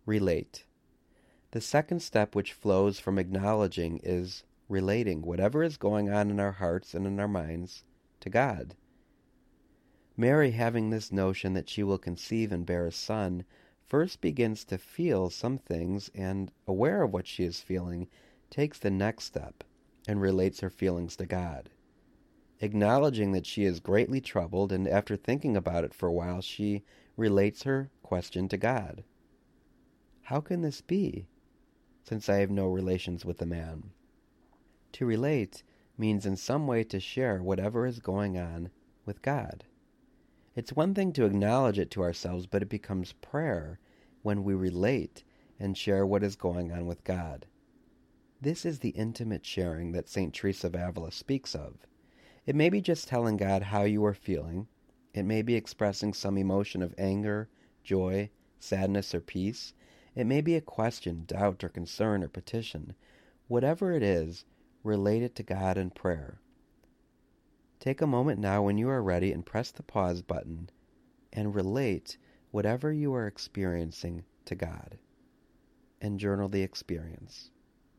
relate. The second step, which flows from acknowledging, is relating whatever is going on in our hearts and in our minds to God. Mary, having this notion that she will conceive and bear a son, first begins to feel some things, and, aware of what she is feeling, takes the next step and relates her feelings to God. Acknowledging that she is greatly troubled, and after thinking about it for a while, she relates her question to God. How can this be, since I have no relations with a man? To relate means in some way to share whatever is going on with God. It's one thing to acknowledge it to ourselves, but it becomes prayer when we relate and share what is going on with God. This is the intimate sharing that St. Teresa of Avila speaks of. It may be just telling God how you are feeling. It may be expressing some emotion of anger, joy, sadness, or peace. It may be a question, doubt, or concern, or petition. Whatever it is, relate it to God in prayer. Take a moment now when you are ready and press the pause button and relate whatever you are experiencing to God, and journal the experience.